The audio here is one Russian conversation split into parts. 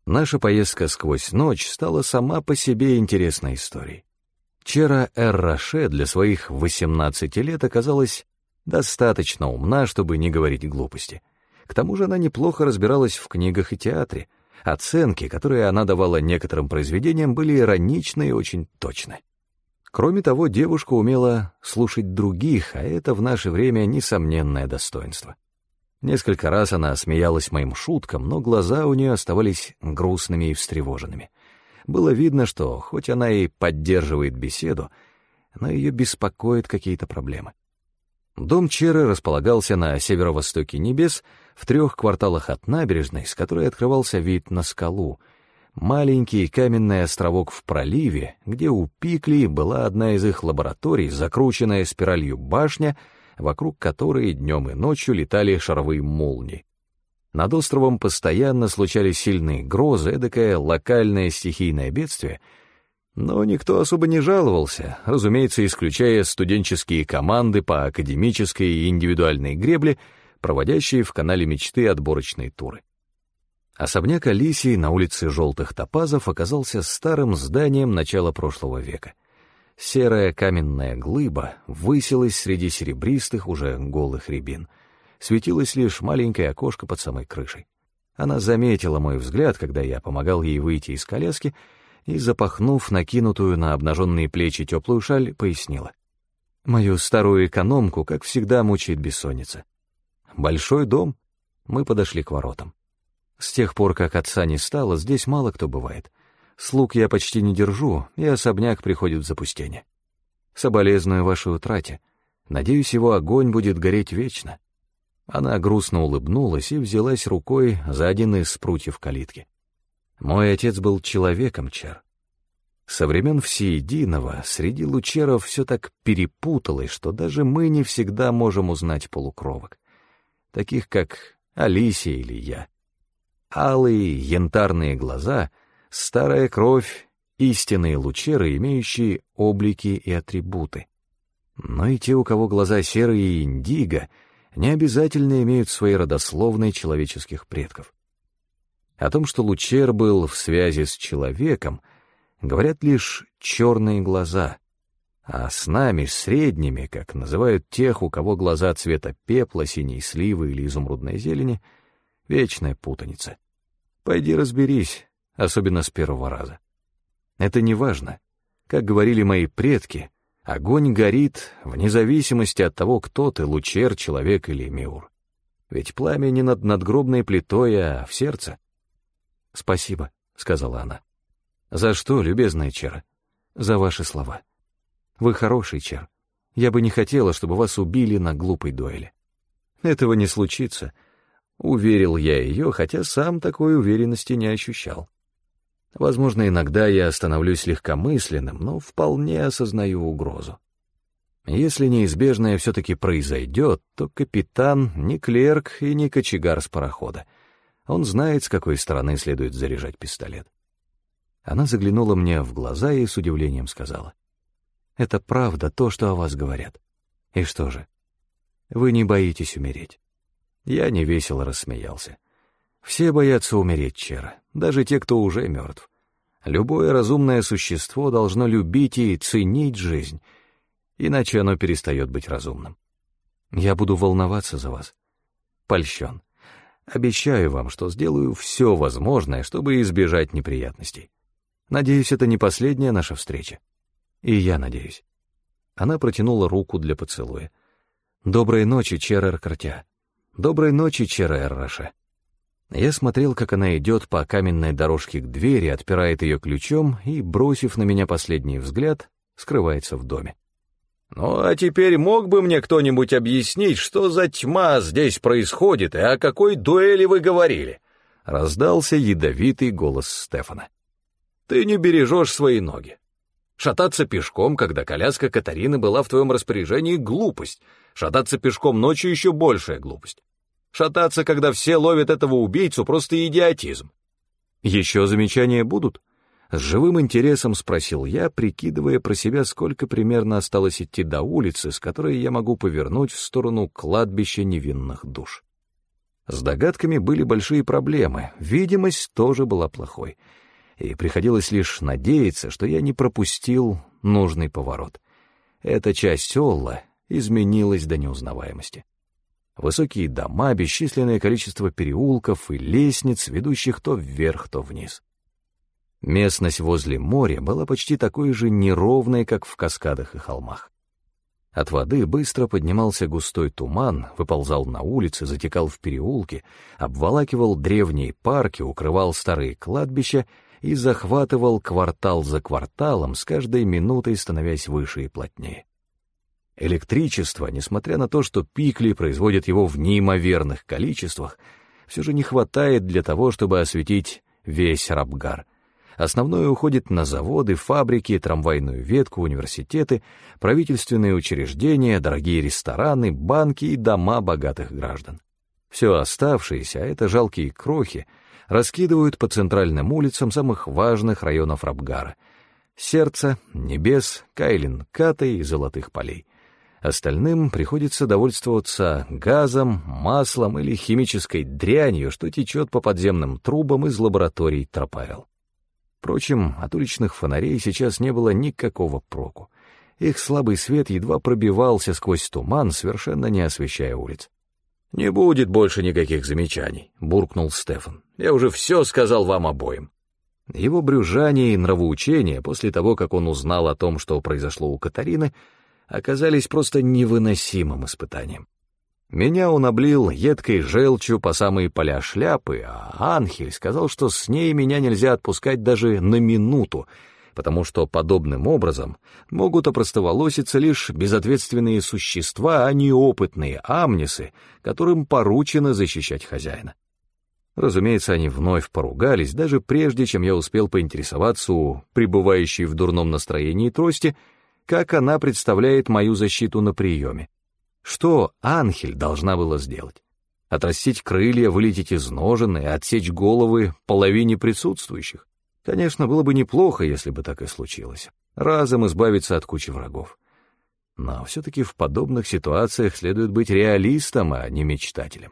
Наша поездка сквозь ночь стала сама по себе интересной историей. Чера Эр-Роше для своих 18 лет оказалась достаточно умна, чтобы не говорить глупости. К тому же она неплохо разбиралась в книгах и театре. Оценки, которые она давала некоторым произведениям, были ироничны и очень точны. Кроме того, девушка умела слушать других, а это в наше время несомненное достоинство. Несколько раз она смеялась моим шуткам, но глаза у нее оставались грустными и встревоженными. Было видно, что, хоть она и поддерживает беседу, но ее беспокоят какие-то проблемы. Дом Черы располагался на северо-востоке небес, в 3 кварталах от набережной, с которой открывался вид на скалу, маленький каменный островок в проливе, где у Пикли была одна из их лабораторий, закрученная спиралью башня, вокруг которой днем и ночью летали шаровые молнии. Над островом постоянно случались сильные грозы, эдакое локальное стихийное бедствие, но никто особо не жаловался, разумеется, исключая студенческие команды по академической и индивидуальной гребле, проводящие в канале мечты отборочные туры. Особняк Алисии на улице Желтых Топазов оказался старым зданием начала прошлого века. Серая каменная глыба высилась среди серебристых, уже голых рябин. Светилось лишь маленькое окошко под самой крышей. Она заметила мой взгляд, когда я помогал ей выйти из коляски, и, запахнув накинутую на обнаженные плечи теплую шаль, пояснила. Мою старую экономку, как всегда, мучает бессонница. Большой дом. Мы подошли к воротам. С тех пор, как отца не стало, здесь мало кто бывает. Слуг я почти не держу, и особняк приходит в запустение. Соболезную вашей утрате. Надеюсь, его огонь будет гореть вечно. Она грустно улыбнулась и взялась рукой за один из прутьев калитки. Мой отец был человеком, Чер. Со времен Всеединого среди лучеров все так перепуталось, что даже мы не всегда можем узнать полукровок, таких как Алисия или я. Алые, янтарные глаза, старая кровь, истинные лучеры, имеющие облики и атрибуты. Но и те, у кого глаза серые и индиго, не обязательно имеют своей родословной человеческих предков. О том, что лучер был в связи с человеком, говорят лишь черные глаза, а с нами, средними, как называют тех, у кого глаза цвета пепла, синей сливы или изумрудной зелени, вечная путаница. Пойди разберись, особенно с первого раза. Это не важно. Как говорили мои предки, огонь горит вне зависимости от того, кто ты, лучер, человек или миур. Ведь пламя не над надгробной плитой, а в сердце. «Спасибо», — сказала она. «За что, любезная Чера?» «За ваши слова. Вы хороший, Чер. Я бы не хотела, чтобы вас убили на глупой дуэли». «Этого не случится», — уверил я ее, хотя сам такой уверенности не ощущал. Возможно, иногда я становлюсь легкомысленным, но вполне осознаю угрозу. Если неизбежное все-таки произойдет, то капитан не клерк и не кочегар с парохода. Он знает, с какой стороны следует заряжать пистолет. Она заглянула мне в глаза и с удивлением сказала: «Это правда то, что о вас говорят. И что же? Вы не боитесь умереть?» Я невесело рассмеялся. «Все боятся умереть, Чера, даже те, кто уже мертв. Любое разумное существо должно любить и ценить жизнь, иначе оно перестает быть разумным. Я буду волноваться за вас. Польщен. Обещаю вам, что сделаю все возможное, чтобы избежать неприятностей. Надеюсь, это не последняя наша встреча. И я надеюсь». Она протянула руку для поцелуя. «Доброй ночи, Чер Эр-Картя. Доброй ночи, Чер Эр-Роше». Я смотрел, как она идет по каменной дорожке к двери, отпирает ее ключом и, бросив на меня последний взгляд, скрывается в доме. «Ну, а теперь мог бы мне кто-нибудь объяснить, что за тьма здесь происходит и о какой дуэли вы говорили?» — раздался ядовитый голос Стефана. «Ты не бережешь свои ноги. Шататься пешком, когда коляска Катарины была в твоем распоряжении, — глупость. Шататься пешком ночью — еще большая глупость. Шататься, когда все ловят этого убийцу, — просто идиотизм». «Еще замечания будут?» — с живым интересом спросил я, прикидывая про себя, сколько примерно осталось идти до улицы, с которой я могу повернуть в сторону кладбища невинных душ. С догадками были большие проблемы, видимость тоже была плохой, и приходилось лишь надеяться, что я не пропустил нужный поворот. Эта часть Олла изменилась до неузнаваемости. Высокие дома, бесчисленное количество переулков и лестниц, ведущих то вверх, то вниз. Местность возле моря была почти такой же неровной, как в каскадах и холмах. От воды быстро поднимался густой туман, выползал на улицы, затекал в переулки, обволакивал древние парки, укрывал старые кладбища и захватывал квартал за кварталом, с каждой минутой становясь выше и плотнее. Электричество, несмотря на то, что Пикли производит его в неимоверных количествах, все же не хватает для того, чтобы осветить весь Рабгар. Основное уходит на заводы, фабрики, трамвайную ветку, университеты, правительственные учреждения, дорогие рестораны, банки и дома богатых граждан. Все оставшееся, а это жалкие крохи, раскидывают по центральным улицам самых важных районов Рабгара — Сердца, Небес, Кайлин-Ката и Золотых полей. Остальным приходится довольствоваться газом, маслом или химической дрянью, что течет по подземным трубам из лабораторий Тропаэл. Впрочем, от уличных фонарей сейчас не было никакого проку. Их слабый свет едва пробивался сквозь туман, совершенно не освещая улиц. «Не будет больше никаких замечаний», — буркнул Стефан. «Я уже все сказал вам обоим». Его брюзжание и нравоучения после того, как он узнал о том, что произошло у Катарины, оказались просто невыносимым испытанием. Меня он облил едкой желчью по самые поля шляпы, а Анхель сказал, что с ней меня нельзя отпускать даже на минуту, потому что подобным образом могут опростоволоситься лишь безответственные существа, а не опытные амнисы, которым поручено защищать хозяина. Разумеется, они вновь поругались, даже прежде, чем я успел поинтересоваться у пребывающей в дурном настроении трости, как она представляет мою защиту на приеме. Что Анхель должна была сделать? Отрастить крылья, вылететь из ножен и отсечь головы половине присутствующих? Конечно, было бы неплохо, если бы так и случилось. Разом избавиться от кучи врагов. Но все-таки в подобных ситуациях следует быть реалистом, а не мечтателем.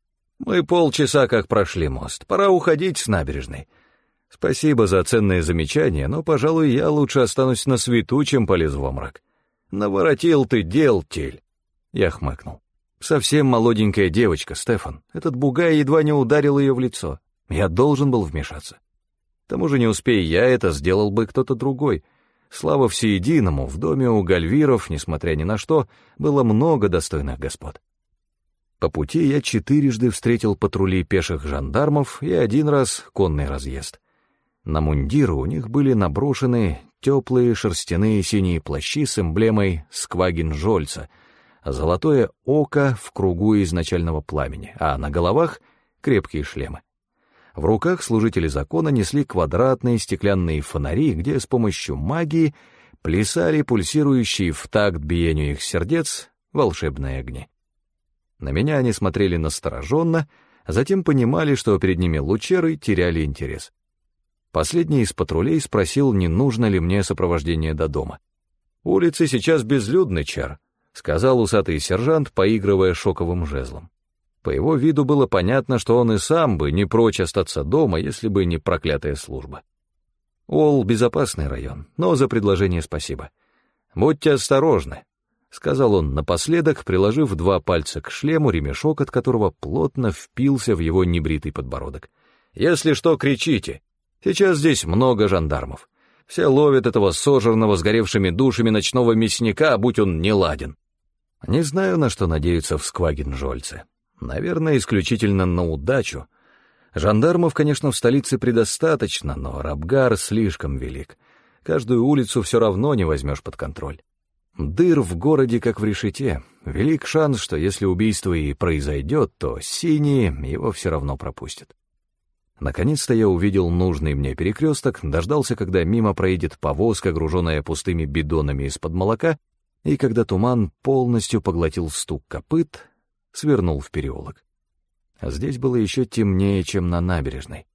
Мы полчаса как прошли мост. Пора уходить с набережной. Спасибо за ценные замечания, но, пожалуй, я лучше останусь на свету, чем полезу во мрак. Наворотил ты дел, тель. Я хмыкнул. Совсем молоденькая девочка, Стефан. Этот бугай едва не ударил ее в лицо. Я должен был вмешаться. К тому же, не успея я это, сделал бы кто-то другой. Слава всеединому, в доме у Гальвиров, несмотря ни на что, было много достойных господ. По пути я 4 встретил патрули пеших жандармов и 1 раз конный разъезд. На мундиры у них были наброшены теплые шерстяные синие плащи с эмблемой Сквагин-Жольца, золотое око в кругу изначального пламени, а на головах — крепкие шлемы. В руках служители закона несли квадратные стеклянные фонари, где с помощью магии плясали пульсирующие в такт биению их сердец волшебные огни. На меня они смотрели настороженно, а затем понимали, что перед ними лучеры, теряли интерес. Последний из патрулей спросил, не нужно ли мне сопровождение до дома. «Улицы сейчас безлюдны, Чар», — сказал усатый сержант, поигрывая шоковым жезлом. По его виду было понятно, что он и сам бы не прочь остаться дома, если бы не проклятая служба. Олл — безопасный район, но за предложение спасибо. «Будьте осторожны», — сказал он напоследок, приложив 2 пальца к шлему, ремешок от которого плотно впился в его небритый подбородок. «Если что, кричите. Сейчас здесь много жандармов. Все ловят этого сожранного сгоревшими душами ночного мясника, будь он неладен». Не знаю, на что надеются в Сквагин-Жольце. Наверное, исключительно на удачу. Жандармов, конечно, в столице предостаточно, но Рабгар слишком велик. Каждую улицу все равно не возьмешь под контроль. Дыр в городе, как в решете. Велик шанс, что если убийство и произойдет, то синие его все равно пропустят. Наконец-то я увидел нужный мне перекресток, дождался, когда мимо проедет повозка, груженная пустыми бидонами из-под молока, и когда туман полностью поглотил стук копыт, свернул в переулок. Здесь было еще темнее, чем на набережной.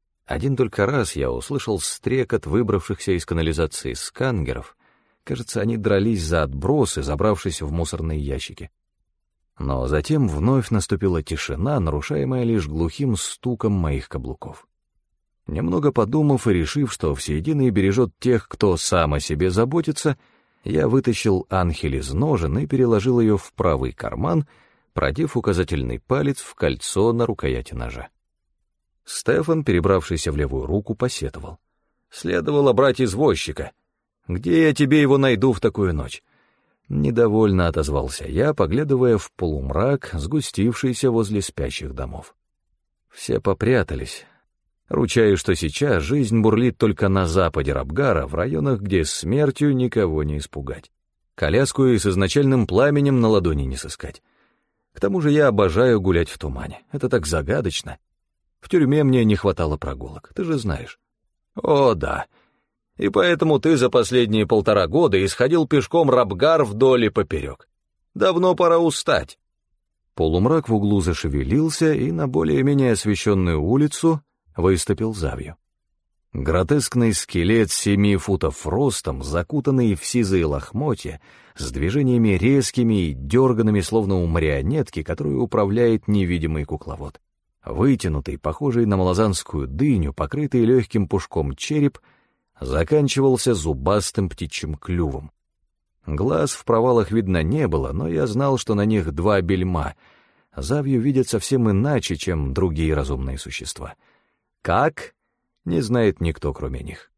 1 только раз я услышал стрекот выбравшихся из канализации скангеров. Кажется, они дрались за отбросы, забравшись в мусорные ящики. Но затем вновь наступила тишина, нарушаемая лишь глухим стуком моих каблуков. Немного подумав и решив, что всеединый бережет тех, кто сам о себе заботится, я вытащил Анхель из ножен и переложил ее в правый карман, продев указательный палец в кольцо на рукояти ножа. Стефан, перебравшийся в левую руку, посетовал. «Следовало брать извозчика. Где я тебе его найду в такую ночь?» Недовольно отозвался я, поглядывая в полумрак, сгустившийся возле спящих домов. Все попрятались. Ручаюсь, что сейчас жизнь бурлит только на западе Рабгара, в районах, где смертью никого не испугать. Коляску и с изначальным пламенем на ладони не сыскать. К тому же я обожаю гулять в тумане. Это так загадочно. В тюрьме мне не хватало прогулок, ты же знаешь. О, да. И поэтому ты за последние 1,5 года исходил пешком Рабгар вдоль и поперек. Давно пора устать. Полумрак в углу зашевелился, и на более-менее освещенную улицу выступил Завью. Гротескный скелет 7 футов ростом, закутанный в сизые лохмотья, с движениями резкими и дерганными, словно у марионетки, которую управляет невидимый кукловод. Вытянутый, похожий на малозанскую дыню, покрытый легким пушком череп, заканчивался зубастым птичьим клювом. Глаз в провалах видно не было, но я знал, что на них 2 бельма. Завью видят совсем иначе, чем другие разумные существа. Как? Не знает никто, кроме них.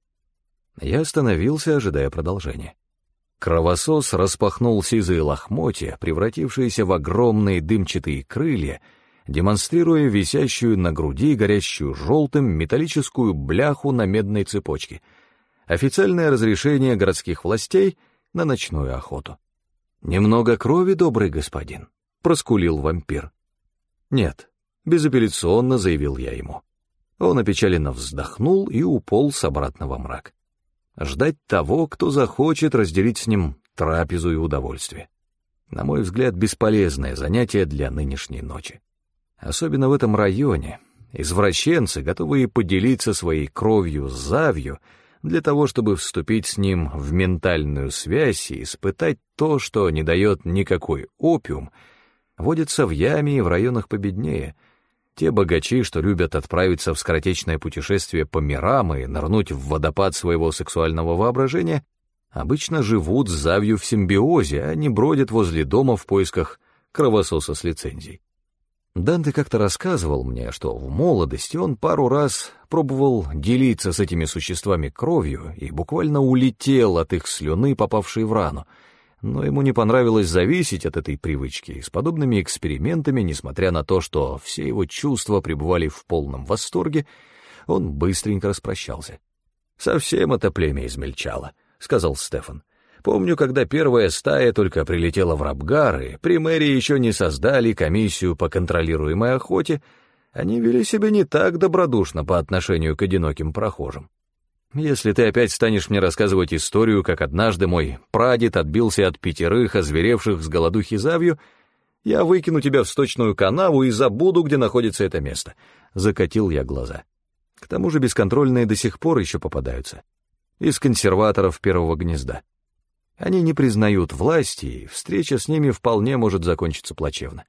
Я остановился, ожидая продолжения. Кровосос распахнул сизые лохмотья, превратившиеся в огромные дымчатые крылья, демонстрируя висящую на груди, горящую желтым, металлическую бляху на медной цепочке. Официальное разрешение городских властей на ночную охоту. «Немного крови, добрый господин», — проскулил вампир. «Нет», — безапелляционно заявил я ему. Он опечаленно вздохнул и уполз обратно во мрак. Ждать того, кто захочет разделить с ним трапезу и удовольствие. На мой взгляд, бесполезное занятие для нынешней ночи. Особенно в этом районе. Извращенцы, готовые поделиться своей кровью с Завью, для того, чтобы вступить с ним в ментальную связь и испытать то, что не дает никакой опиум, водятся в яме и в районах победнее. Те богачи, что любят отправиться в скоротечное путешествие по мирам и нырнуть в водопад своего сексуального воображения, обычно живут с Завью в симбиозе, а не бродят возле дома в поисках кровососа с лицензией. Данте как-то рассказывал мне, что в молодости он пару раз пробовал делиться с этими существами кровью и буквально улетел от их слюны, попавшей в рану, но ему не понравилось зависеть от этой привычки, и с подобными экспериментами, несмотря на то, что все его чувства пребывали в полном восторге, он быстренько распрощался. «Совсем это племя измельчало», — сказал Стефан. «Помню, когда первая стая только прилетела в Рабгар, и при мэрии еще не создали комиссию по контролируемой охоте, они вели себя не так добродушно по отношению к одиноким прохожим. Если ты опять станешь мне рассказывать историю, как однажды мой прадед отбился от 5 озверевших с голодухи Завью, я выкину тебя в сточную канаву и забуду, где находится это место», — закатил я глаза. К тому же бесконтрольные до сих пор еще попадаются. Из консерваторов первого гнезда. Они не признают власти, и встреча с ними вполне может закончиться плачевно.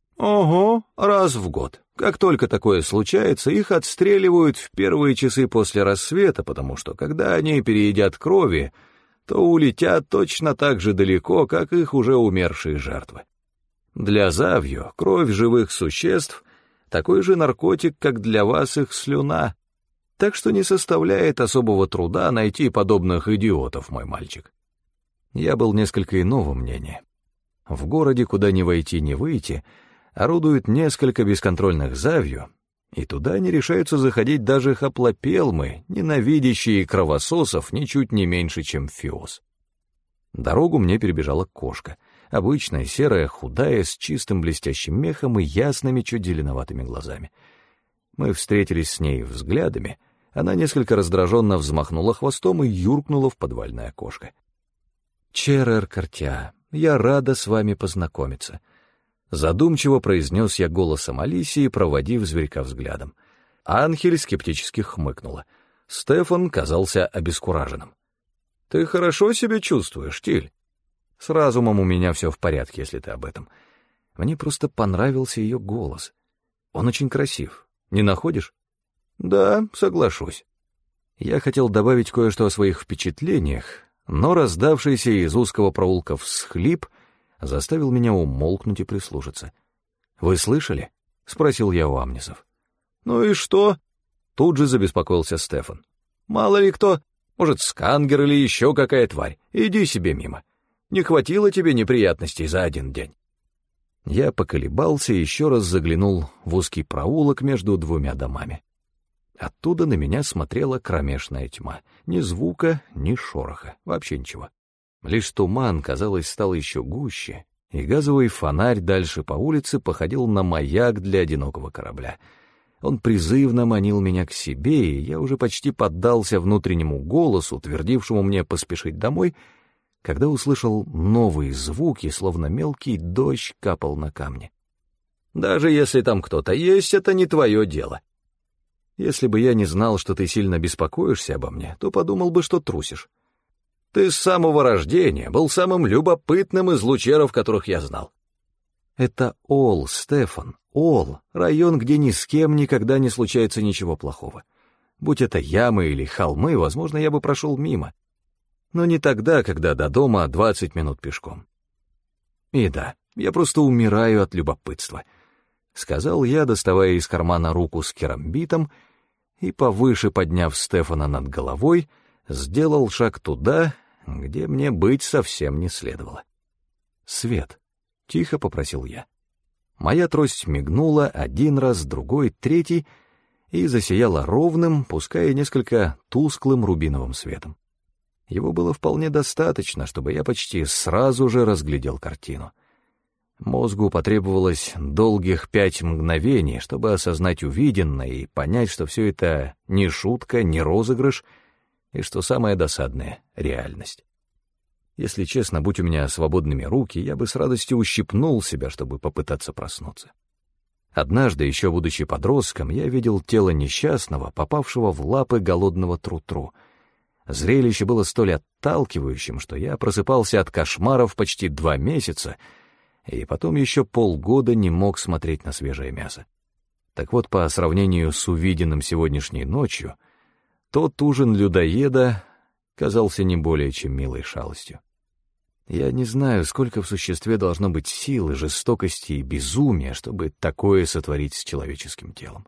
Ого, раз в год. Как только такое случается, их отстреливают в первые часы после рассвета, потому что, когда они переедят крови, то улетят точно так же далеко, как их уже умершие жертвы. Для Завью кровь живых существ — такой же наркотик, как для вас их слюна. Так что не составляет особого труда найти подобных идиотов, мой мальчик. Я был несколько иного мнения. В городе, куда ни войти, ни выйти, орудует несколько бесконтрольных Завью, и туда не решаются заходить даже хоплопелмы, ненавидящие кровососов ничуть не меньше, чем Фиос. Дорогу мне перебежала кошка, обычная, серая, худая, с чистым блестящим мехом и ясными, чуть зеленоватыми глазами. Мы встретились с ней взглядами, она несколько раздраженно взмахнула хвостом и юркнула в подвальное окошко. «Черер Картя, я рада с вами познакомиться», — задумчиво произнес я голосом Алисии, проводив зверька взглядом. Анхель скептически хмыкнула. Стефан казался обескураженным. «Ты хорошо себя чувствуешь, Тиль?» «С разумом у меня все в порядке, если ты об этом. Мне просто понравился ее голос. Он очень красив. Не находишь? Да, соглашусь. Я хотел добавить кое-что о своих впечатлениях, но раздавшийся из узкого проулка всхлип заставил меня умолкнуть и прислушаться. «Вы слышали?» — спросил я у Амнисов. «Ну и что?» — тут же забеспокоился Стефан. «Мало ли кто, может, скангер или еще какая тварь. Иди себе мимо. Не хватило тебе неприятностей за один день». Я поколебался и еще раз заглянул в узкий проулок между двумя домами. Оттуда на меня смотрела кромешная тьма. Ни звука, ни шороха, вообще ничего. Лишь туман, казалось, стал еще гуще, и газовый фонарь дальше по улице походил на маяк для одинокого корабля. Он призывно манил меня к себе, и я уже почти поддался внутреннему голосу, твердившему мне поспешить домой, когда услышал новые звуки, словно мелкий дождь капал на камни. «Даже если там кто-то есть, это не твое дело. Если бы я не знал, что ты сильно беспокоишься обо мне, то подумал бы, что трусишь. Ты с самого рождения был самым любопытным из лучеров, которых я знал». «Это Ол, Стефан, Ол, район, где ни с кем никогда не случается ничего плохого. Будь это ямы или холмы, возможно, я бы прошел мимо. Но не тогда, когда до дома 20 минут пешком. И да, я просто умираю от любопытства», — сказал я, доставая из кармана руку с керамбитом, и, повыше подняв Стефана над головой, сделал шаг туда, где мне быть совсем не следовало. «Свет», — тихо попросил я. Моя трость мигнула один раз, другой, третий, и засияла ровным, пускай и несколько тусклым рубиновым светом. Его было вполне достаточно, чтобы я почти сразу же разглядел картину. Мозгу потребовалось долгих 5 мгновений, чтобы осознать увиденное и понять, что все это не шутка, не розыгрыш, и, что самое досадное, реальность. Если честно, будь у меня свободными руки, я бы с радостью ущипнул себя, чтобы попытаться проснуться. Однажды, еще будучи подростком, я видел тело несчастного, попавшего в лапы голодного тру-тру. Зрелище было столь отталкивающим, что я просыпался от кошмаров почти 2 месяца, и потом еще полгода не мог смотреть на свежее мясо. Так вот, по сравнению с увиденным сегодняшней ночью, тот ужин людоеда казался не более чем милой шалостью. Я не знаю, сколько в существе должно быть силы, жестокости и безумия, чтобы такое сотворить с человеческим телом.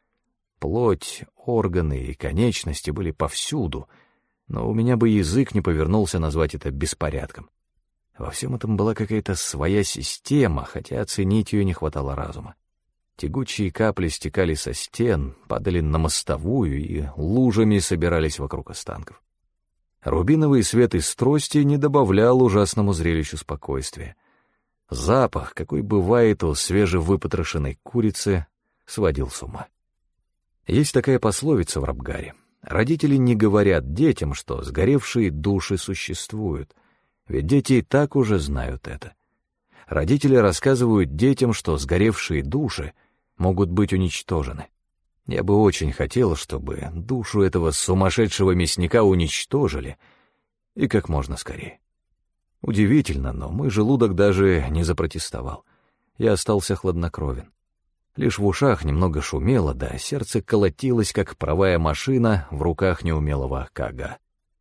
Плоть, органы и конечности были повсюду, но у меня бы язык не повернулся назвать это беспорядком. Во всем этом была какая-то своя система, хотя оценить ее не хватало разума. Тягучие капли стекали со стен, падали на мостовую и лужами собирались вокруг останков. Рубиновый свет из трости не добавлял ужасному зрелищу спокойствия. Запах, какой бывает у свежевыпотрошенной курицы, сводил с ума. Есть такая пословица в Рабгаре. Родители не говорят детям, что сгоревшие души существуют, ведь дети и так уже знают это. Родители рассказывают детям, что сгоревшие души могут быть уничтожены. Я бы очень хотел, чтобы душу этого сумасшедшего мясника уничтожили, и как можно скорее. Удивительно, но мой желудок даже не запротестовал. Я остался хладнокровен. Лишь в ушах немного шумело, да сердце колотилось, как паровая машина в руках неумелого Кага.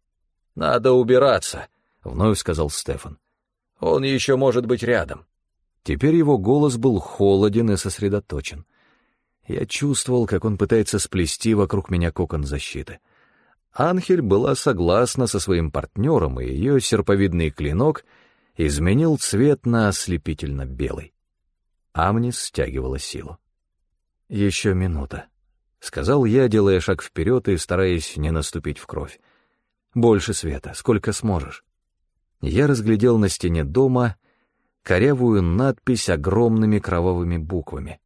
«Надо убираться», — вновь сказал Стефан. «Он еще может быть рядом». Теперь его голос был холоден и сосредоточен. Я чувствовал, как он пытается сплести вокруг меня кокон защиты. Анхель была согласна со своим партнером, и ее серповидный клинок изменил цвет на ослепительно-белый. Амнис стягивала силу. «Еще минута», — сказал я, делая шаг вперед и стараясь не наступить в кровь. «Больше света, сколько сможешь». Я разглядел на стене дома корявую надпись огромными кровавыми буквами.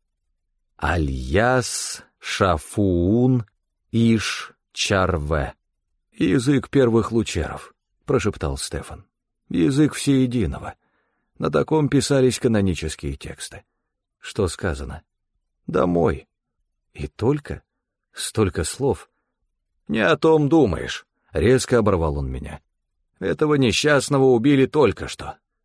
«Аль-Яс Шафуун Иш Чарве». «Язык первых лучеров», — прошептал Стефан. «Язык всеединого. На таком писались канонические тексты». «Что сказано?» «Домой». «И только? Столько слов?» «Не о том думаешь», — резко оборвал он меня. «Этого несчастного убили только что.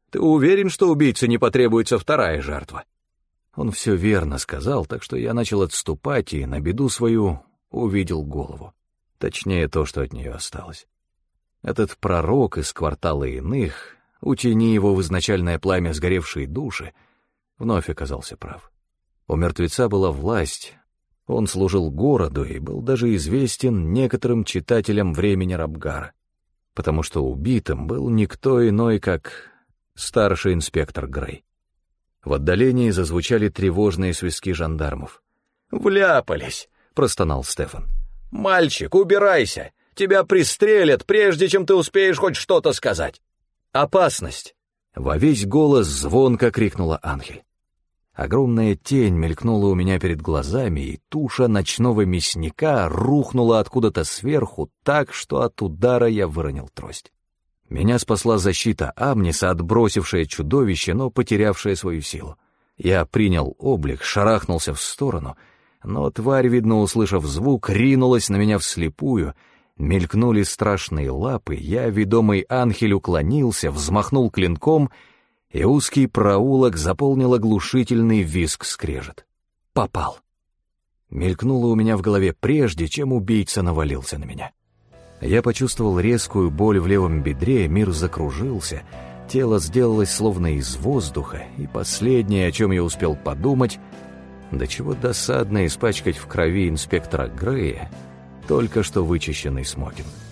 Ты уверен, что убийце не потребуется вторая жертва?» Он все верно сказал, так что я начал отступать и на беду свою увидел голову. Точнее, то, что от нее осталось. Этот пророк из квартала иных, утяни его в изначальное пламя сгоревшей души, вновь оказался прав. У мертвеца была власть, он служил городу и был даже известен некоторым читателям времени Рабгара, потому что убитым был никто иной, как старший инспектор Грей. В отдалении зазвучали тревожные свистки жандармов. «Вляпались!» — простонал Стефан. «Мальчик, убирайся! Тебя пристрелят, прежде чем ты успеешь хоть что-то сказать! Опасность!» Во весь голос звонко крикнула Анхель. Огромная тень мелькнула у меня перед глазами, и туша ночного мясника рухнула откуда-то сверху так, что от удара я выронил трость. Меня спасла защита Амниса, отбросившая чудовище, но потерявшее свою силу. Я принял облик, шарахнулся в сторону, но тварь, видно, услышав звук, ринулась на меня вслепую. Мелькнули страшные лапы, я, ведомый Анхель, уклонился, взмахнул клинком, и узкий проулок заполнил оглушительный визг-скрежет. Попал. Мелькнуло у меня в голове прежде, чем убийца навалился на меня. Я почувствовал резкую боль в левом бедре, мир закружился, тело сделалось словно из воздуха, и последнее, о чем я успел подумать, до чего досадно испачкать в крови инспектора Грея только что вычищенный смокинг.